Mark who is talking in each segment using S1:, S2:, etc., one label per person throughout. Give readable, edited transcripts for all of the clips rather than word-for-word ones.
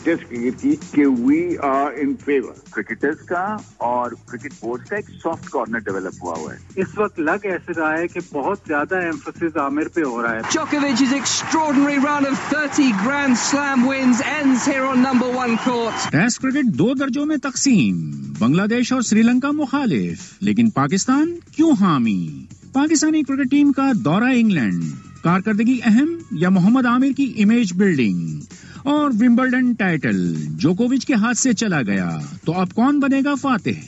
S1: Test cricket کی کہ we are in favour.
S2: Cricketers کا اور کرکٹ بورڈ کا ایک سافٹ کارنر ڈیولپ ہوا ہے.
S3: اس وقت لگ ایسے رہا ہے کہ بہت زیادہ ایمفسس عامر پہ ہو رہا ہے.
S4: Djokovic's extraordinary run of 30 Grand Slam wins ends here on number 1 court.
S5: Test cricket 2 درجوں میں تقسیم. بنگلہ دیش اور سری لنکا مخالف، لیکن پاکستان کیوں حامی؟ پاکستانی کرکٹ ٹیم کا دورہ انگلینڈ، کارکردگی اہم یا محمد عامر کی امیج بلڈنگ؟ اور ومبلڈن ٹائٹل جوکووچ کے ہاتھ سے چلا گیا تو اب کون بنے گا فاتح؟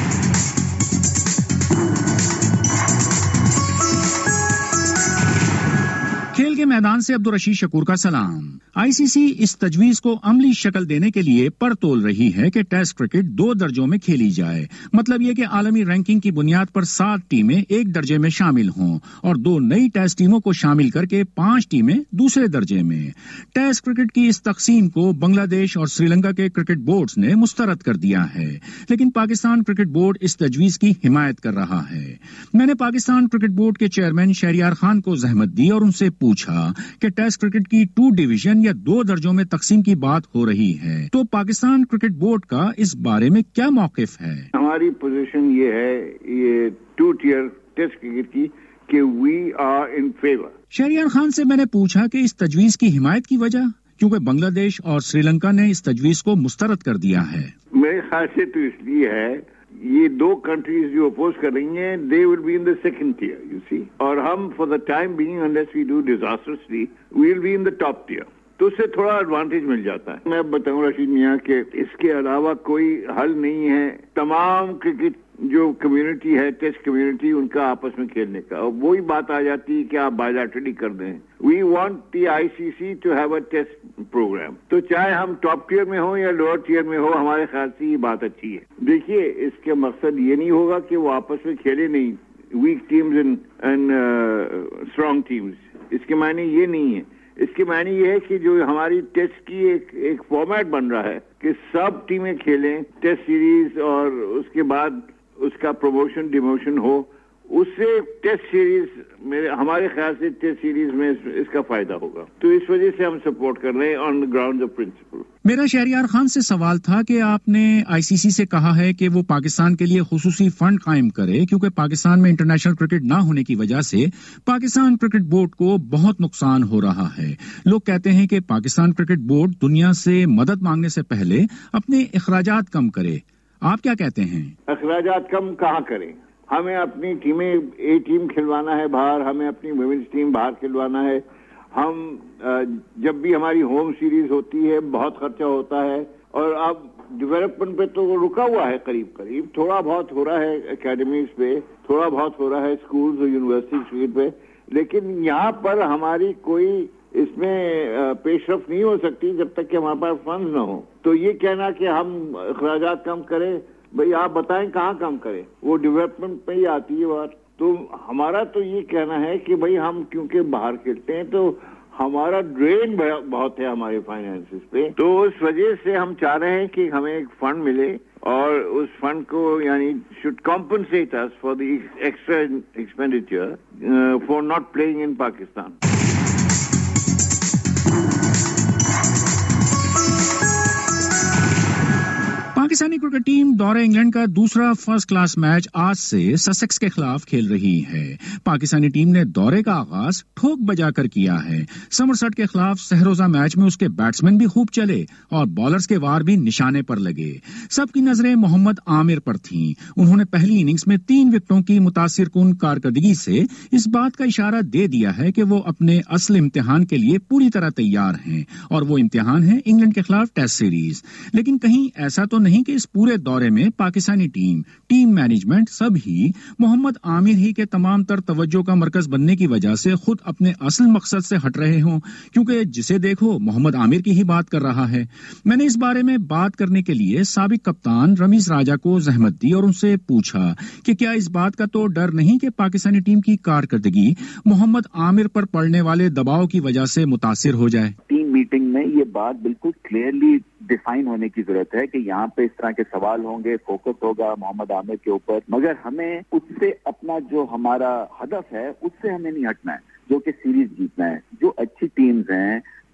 S5: کھیل کے میدان سے عبدالرشید شکور کا سلام. آئی سی سی اس تجویز کو عملی شکل دینے کے لیے پر تول رہی ہے کہ ٹیسٹ کرکٹ 2 درجوں میں کھیلی جائے. مطلب یہ کہ عالمی رینکنگ کی بنیاد پر 7 ٹیمیں ایک درجے میں شامل ہوں اور 2 نئی ٹیسٹ ٹیموں کو شامل کر کے 5 ٹیمیں دوسرے درجے میں. ٹیسٹ کرکٹ کی اس تقسیم کو بنگلہ دیش اور سری لنکا کے کرکٹ بورڈز نے مسترد کر دیا ہے، لیکن پاکستان کرکٹ بورڈ اس تجویز کی حمایت کر رہا ہے. میں نے پاکستان کرکٹ بورڈ کے چیئرمین شہریار خان کو زحمت دی اور ان سے پوچھا کہ ٹیسٹ کرکٹ کی 2 ڈویژن یا 2 درجوں میں تقسیم کی بات ہو رہی ہے تو پاکستان کرکٹ بورڈ کا اس بارے میں کیا موقف ہے؟
S1: ہماری پوزیشن یہ ہے یہ 2 ٹیئر ٹیسٹ کرکٹ کی کہ we are in favour.
S5: Shaharyar Khan سے میں نے پوچھا کہ اس تجویز کی حمایت کی وجہ، کیونکہ بنگلہ دیش اور سری لنکا نے اس تجویز کو مسترد کر دیا ہے.
S1: میرے خیال سے تو اس لیے ہے یہ 2 کنٹریز جو اپوز کر رہی ہیں they will be in the second tier, you see. اور ہم for the time being unless we do disastrously we will be in the top tier. تو اس سے تھوڑا ایڈوانٹیج مل جاتا ہے. میں بتاؤں رشید میاں کہ اس کے علاوہ کوئی حل نہیں ہے. تمام کرکٹ جو کمیونٹی ہے ٹیسٹ کمیونٹی ان کا آپس میں کھیلنے کا، اور وہی بات آ جاتی ہے کہ آپ بائیلیٹرلی کر دیں. We want the I C C to have a test programme. تو چاہے ہم ٹاپ ٹیئر میں ہوں یا لوور ٹیئر میں ہو، ہمارے خیال سے یہ بات اچھی ہے. دیکھیے اس کے مقصد یہ نہیں ہوگا کہ وہ آپس میں کھیلے نہیں، weak teams and strong teams. اس کے معنی یہ نہیں ہے. اس کے معنی یہ ہے کہ جو ہماری ٹیسٹ کی ایک فارمیٹ بن رہا ہے کہ سب ٹیمیں کھیلیں ٹیسٹ سیریز، اور اس کے بعد اس کا پروموشن ڈیموشن ہو. اس سے ٹیسٹ سیریز ہمارے خیال سے ٹیسٹ سیریز میں اس کا فائدہ ہوگا. تو اس وجہ سے ہم سپورٹ کر رہے ہیں on the ground of principle.
S5: میرا شہریار خان سے سوال تھا کہ آپ نے آئی سی سی سے کہا ہے کہ وہ پاکستان کے لیے خصوصی فنڈ قائم کرے، کیونکہ پاکستان میں انٹرنیشنل کرکٹ نہ ہونے کی وجہ سے پاکستان کرکٹ بورڈ کو بہت نقصان ہو رہا ہے. لوگ کہتے ہیں کہ پاکستان کرکٹ بورڈ دنیا سے مدد مانگنے سے پہلے اپنے اخراجات کم کرے. آپ کیا کہتے ہیں؟
S1: اخراجات کم کہاں کریں؟ ہمیں اپنی ٹیمیں اے ٹیم کھلوانا ہے باہر، ہمیں اپنی ویمنس ٹیم باہر کھلوانا ہے. ہم جب بھی ہماری ہوم سیریز ہوتی ہے بہت خرچہ ہوتا ہے، اور اب ڈیولپمنٹ پہ تو رکا ہوا ہے. قریب تھوڑا بہت ہو رہا ہے اکیڈمیز پہ، تھوڑا بہت ہو رہا ہے اسکولز اور یونیورسٹیز پہ، لیکن یہاں پر ہماری کوئی اس میں پیش رفت نہیں ہو سکتی جب تک کہ ہمارے پاس فنڈز نہ ہوں. تو یہ کہنا کہ ہم اخراجات کم کریں، بھئی آپ بتائیں کہاں کم کریں؟ وہ ڈیولپمنٹ پہ ہی آتی ہے بات. تو ہمارا تو یہ کہنا ہے کہ بھئی ہم کیونکہ باہر کھیلتے ہیں تو ہمارا ڈرین بہت ہے ہمارے فائنینسز پہ. تو اس وجہ سے ہم چاہ رہے ہیں کہ ہمیں ایک فنڈ ملے، اور اس فنڈ کو یعنی should compensate us for the extra expenditure for not playing in Pakistan.
S5: Pakistani cricket team دورہ انگلینڈ کا دوسرا فرسٹ کلاس میچ آج سے سسیکس کے خلاف کھیل رہی ہے. پاکستانی ٹیم نے دورے کا آغاز ٹھوک بجا کر کیا ہے. سمرسٹ کے خلاف سہروزہ میچ میں اس کے بیٹسمین بھی خوب چلے اور بالرز کے وار بھی نشانے پر لگے. سب کی نظریں محمد عامر پر تھیں. انہوں نے پہلی اننگز میں 3 وکٹوں کی متاثر کن کارکردگی سے اس بات کا اشارہ دے دیا ہے کہ وہ اپنے اصل امتحان کے لیے پوری طرح تیار ہیں، اور وہ امتحان ہے انگلینڈ کے خلاف ٹیسٹ سیریز. لیکن کہیں ایسا تو نہیں کہ اس پورے دورے میں پاکستانی ٹیم مینجمنٹ سب ہی محمد عامر ہی کے تمام تر توجہ کا مرکز بننے کی وجہ سے خود اپنے اصل مقصد سے ہٹ رہے ہوں، کیونکہ جسے دیکھو محمد عامر کی ہی بات کر رہا ہے. میں نے اس بارے میں بات کرنے کے لیے سابق کپتان رمیز راجہ کو زحمت دی اور ان سے پوچھا کہ کیا اس بات کا تو ڈر نہیں کہ پاکستانی ٹیم کی کارکردگی محمد عامر پر پڑنے والے دباؤ کی وجہ سے متاثر ہو جائے؟
S2: ٹیم میٹنگ میں یہ بات بالکل کلیئرلی ڈیفائن ہونے کی ضرورت ہے کہ یہاں پہ اس طرح کے سوال ہوں گے، فوکس ہوگا محمد عامر کے اوپر، مگر ہمیں اس سے اپنا جو ہمارا ہدف ہے اس سے ہمیں نہیں ہٹنا ہے، جو کہ سیریز جیتنا ہے. جو اچھی ٹیمز ہیں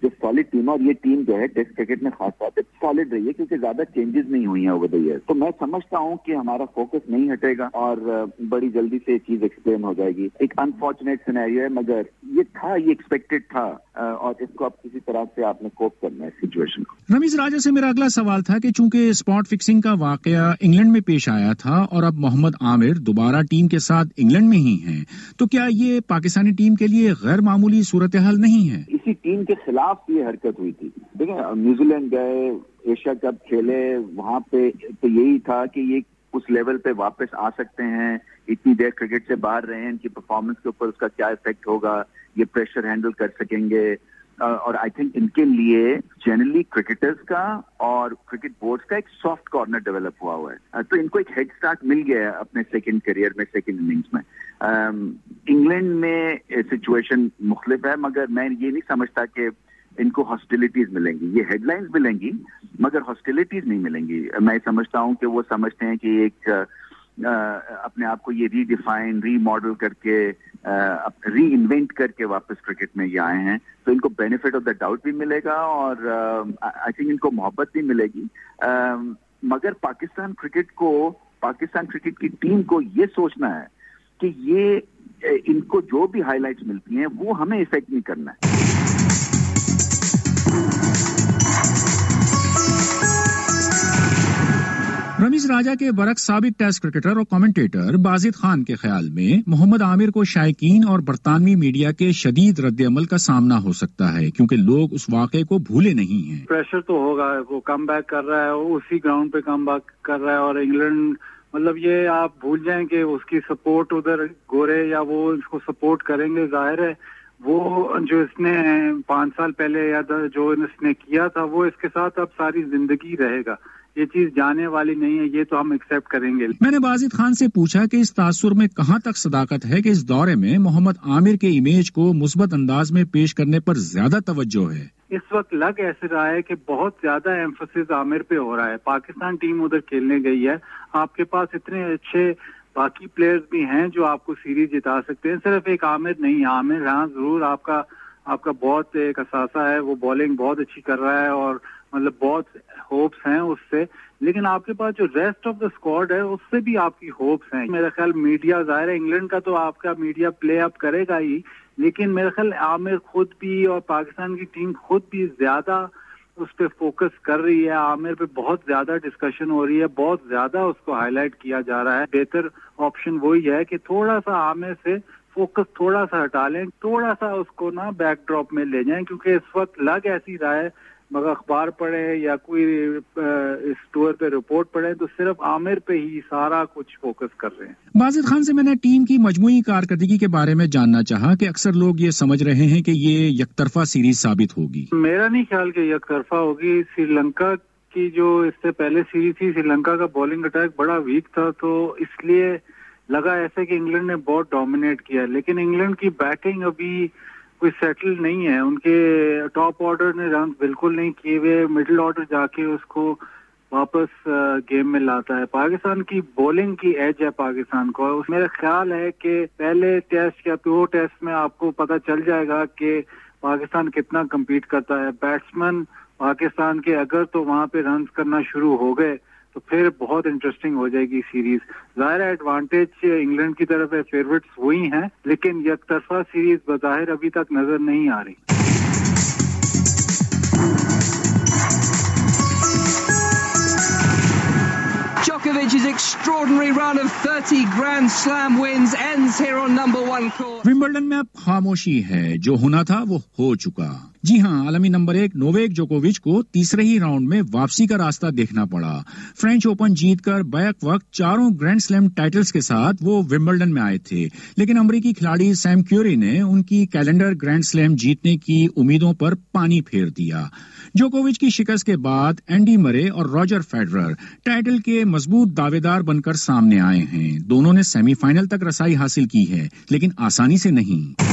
S2: جو سالڈ ٹیم ہے, اور یہ ٹیم جو ہے ٹیسٹ کرکٹ میں خاص طور پہ سالڈ رہی ہے کیونکہ زیادہ چینجز نہیں ہوئی ہیں اوور دا ایئر. تو میں سمجھتا ہوں کہ ہمارا فوکس نہیں ہٹے گا اور بڑی جلدی سے یہ چیز ایکسپلین ہو جائے گی. ایک انفارچونیٹ سینیریو ہے مگر یہ تھا, یہ ایکسپیکٹڈ تھا, اور اس کو اب کسی طرح سے آپ نے کوپ کرنا ہے سچویشن کو.
S5: رمیز راجہ سے میرا اگلا سوال تھا کہ چونکہ اسپاٹ فکسنگ کا واقعہ انگلینڈ میں پیش آیا تھا اور اب محمد عامر دوبارہ ٹیم کے ساتھ انگلینڈ میں ہی ہیں, تو کیا یہ پاکستانی ٹیم کے لیے غیر معمولی صورتحال نہیں ہے؟
S2: اسی ٹیم کے خلاف یہ حرکت ہوئی تھی. دیکھیں New Zealand, Asia cup کھیلے, وہاں پہ تو یہی تھا کہ یہ اس لیول پہ واپس آ سکتے ہیں, اتنی دیر کرکٹ سے باہر رہے ہیں, ان کی پرفارمنس کے اوپر اس کا کیا افیکٹ ہوگا, یہ پریشر ہینڈل کر سکیں گے. اور آئی تھنک ان کے لیے جنرلی کرکٹرز کا اور کرکٹ بورڈز کا ایک سافٹ کارنر ڈیولپ ہوا ہے, تو ان کو ایک ہیڈ سٹارٹ مل گیا ہے اپنے سیکنڈ کیریئر میں, سیکنڈ اننگز میں. انگلینڈ میں سچویشن مختلف ہے, مگر میں یہ نہیں سمجھتا کہ ان کو ہاسٹیلیٹیز ملیں گی. یہ ہیڈ لائنز ملیں گی مگر ہاسٹیلیٹیز نہیں ملیں گی. میں سمجھتا ہوں کہ وہ سمجھتے ہیں کہ ایک اپنے آپ کو یہ ری ڈیفائن, ری ماڈل کر کے, ری انوینٹ کر کے واپس کرکٹ میں یہ آئے ہیں, تو ان کو بینیفٹ آف دا ڈاؤٹ بھی ملے گا اور آئی تھنک ان کو محبت بھی ملے گی. مگر پاکستان کرکٹ کی ٹیم کو یہ سوچنا ہے کہ یہ ان کو جو بھی ہائی لائٹس ملتی ہیں وہ ہمیں افیکٹ نہیں کرنا ہے.
S5: رمیز راجہ کے برعکس سابق ٹیسٹ کرکٹر اور کمنٹیٹر بازد خان کے خیال میں محمد عامر کو شائقین اور برطانوی میڈیا کے شدید رد عمل کا سامنا ہو سکتا ہے کیونکہ لوگ اس واقعے کو بھولے نہیں ہیں.
S3: پریشر تو ہوگا, وہ کم بیک کر رہا ہے, اسی گراؤنڈ پہ کم بیک کر رہا ہے, اور انگلینڈ مطلب یہ آپ بھول جائیں کہ اس کی سپورٹ ادھر گورے یا وہ اس کو سپورٹ کریں گے. ظاہر ہے وہ جو اس نے 5 سال پہلے یا جو اس نے کیا تھا وہ اس کے ساتھ اب ساری زندگی رہے گا. یہ چیز جانے والی نہیں ہے, یہ تو ہم ایکسیپٹ کریں گے.
S5: میں نے بازد خان سے پوچھا کہ اس تاثر میں کہاں تک صداقت ہے کہ اس دورے میں محمد عامر کے امیج کو مثبت انداز میں پیش کرنے پر زیادہ توجہ ہے.
S3: اس وقت لگ ایسے رہا ہے کہ بہت زیادہ ایمفسس عامر پہ ہو رہا ہے. پاکستان ٹیم ادھر کھیلنے گئی ہے, آپ کے پاس اتنے اچھے باقی پلیئرز بھی ہیں جو آپ کو سیریز جتا سکتے ہیں, صرف ایک عامر نہیں. عامر ہاں ضرور آپ کا بہت ایک اثاثہ ہے, وہ بولنگ بہت اچھی کر رہا ہے اور مطلب بہت ہوپس ہیں اس سے, لیکن آپ کے پاس جو ریسٹ آف دا اسکواڈ ہے اس سے بھی آپ کی ہوپس ہیں. میرا خیال میڈیا, ظاہر ہے انگلینڈ کا تو آپ کا میڈیا پلے اپ کرے گا ہی, لیکن میرا خیال عامر خود بھی اور پاکستان کی ٹیم خود بھی زیادہ اس پہ فوکس کر رہی ہے. عامر پہ بہت زیادہ ڈسکشن ہو رہی ہے, بہت زیادہ اس کو ہائی لائٹ کیا جا رہا ہے. بہتر آپشن وہی ہے کہ تھوڑا سا عامر سے فوکس تھوڑا سا ہٹا لیں, تھوڑا سا اس کو نا بیک ڈراپ میں لے جائیں, کیونکہ اس وقت لگ ایسی رہا ہے مگر اخبار پڑھیں یا کوئی اس ٹور پہ رپورٹ پڑھیں تو صرف عامر پہ ہی سارا کچھ فوکس کر رہے ہیں.
S5: بازد خان سے میں نے ٹیم کی مجموعی کارکردگی کے بارے میں جاننا چاہا کہ اکثر لوگ یہ سمجھ رہے ہیں کہ یہ یک طرفہ سیریز ثابت ہوگی.
S3: میرا نہیں خیال کہ یک طرفہ ہوگی. سری لنکا کی جو اس سے پہلے سیریز تھی, سری لنکا کا بالنگ اٹیک بڑا ویک تھا, تو اس لیے لگا ایسے کہ انگلینڈ نے بہت ڈومینیٹ کیا, لیکن انگلینڈ کی بیٹنگ ابھی کوئی سیٹل نہیں ہے. ان کے ٹاپ آرڈر نے رن بالکل نہیں کیے ہوئے, مڈل آرڈر جا کے اس کو واپس گیم میں لاتا ہے. پاکستان کی بولنگ کی ایج ہے پاکستان کو. میرا خیال ہے کہ پہلے ٹیسٹ یا 2 ٹیسٹ میں آپ کو پتہ چل جائے گا کہ پاکستان کتنا کمپیٹ کرتا ہے. بیٹسمین پاکستان کے اگر تو وہاں پہ رنز کرنا شروع ہو گئے تو پھر بہت انٹرسٹنگ ہو جائے گی سیریز. ظاہر ہے ایڈوانٹیج انگلینڈ کی طرف ہے, فیوریٹس وہی ہیں, لیکن یک طرفہ سیریز بظاہر ابھی تک نظر نہیں آ رہی.
S4: Djokovic's extraordinary run of 30 Grand Slam wins ends here on number 1 court.
S5: Wimbledon میں اب خاموشی ہے, جو ہونا تھا وہ ہو چکا. جی ہاں, عالمی نمبر 1 نوویک جوکووچ کو تیسرے ہی راؤنڈ میں واپسی کا راستہ دیکھنا پڑا. فرینچ اوپن جیت کر بیک وقت 4 گرینڈ سلیم ٹائٹلز کے ساتھ وہ ومبلڈن میں آئے تھے, لیکن امریکی کھلاڑی سیم کیوری نے ان کی کیلنڈر گرینڈ سلیم جیتنے کی امیدوں پر پانی پھیر دیا. جوکووچ کی شکست کے بعد اینڈی مرے اور راجر فیڈرر ٹائٹل کے مضبوط دعوے دار بن کر سامنے آئے ہیں. دونوں نے سیمی فائنل تک رسائی حاصل کی ہے, لیکن آسانی سے نہیں.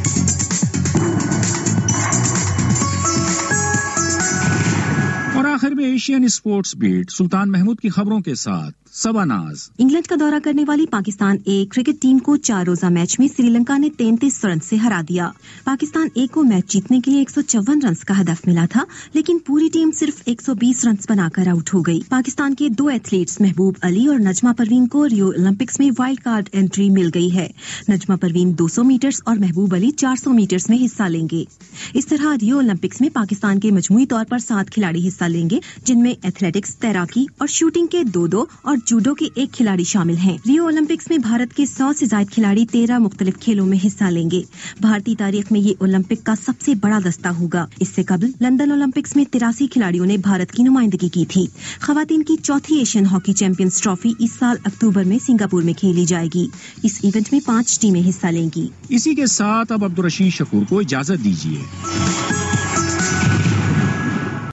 S5: اور آخر आखिर में Asian sports beat Sultan Mahmood की खबरों के साथ सबनाज।
S6: इंग्लैंड का दौरा करने वाली पाकिस्तान ए क्रिकेट टीम को 4 रोजा मैच में श्रीलंका ने 33 रन से हरा दिया। पाकिस्तान ए को मैच जीतने के लिए 154 रन का हदफ मिला था, लेकिन पूरी टीम सिर्फ 120 रन बनाकर आउट हो गई। पाकिस्तान के 2 एथलीट्स महबूब अली और नजमा परवीन को रियो ओलंपिक्स में वाइल्ड कार्ड एंट्री मिल गई है। नजमा परवीन 200 मीटर्स और महबूब अली 400 मीटर्स में हिस्सा लेंगे। इस तरह रियो ओलंपिक्स में पाकिस्तान के मजमूई तौर पर 7 खिलाड़ी हिस्सा लेंगे, जिनमें एथलेटिक्स, तैराकी और शूटिंग के 2 और जूडो के 1 खिलाड़ी शामिल हैं। रियो ओलंपिक्स में भारत के 100 से ज्यादा खिलाड़ी 13 मुख्तलिफ खेलों में हिस्सा लेंगे। भारतीय तारीख में ये ओलंपिक का सबसे बड़ा दस्ता होगा। इससे कबल लंदन ओलंपिक्स में 83 खिलाड़ियों ने भारत की नुमाइंदगी की थी। खवातीन की चौथी एशियन हॉकी चैंपियंस ट्रॉफी इस साल अक्टूबर में सिंगापुर में खेली जाएगी। इस इवेंट में 5 टीमें हिस्सा लेंगी।
S5: इसी के साथ अब अब्दुल रशीद शकूर को इजाजत दीजिए।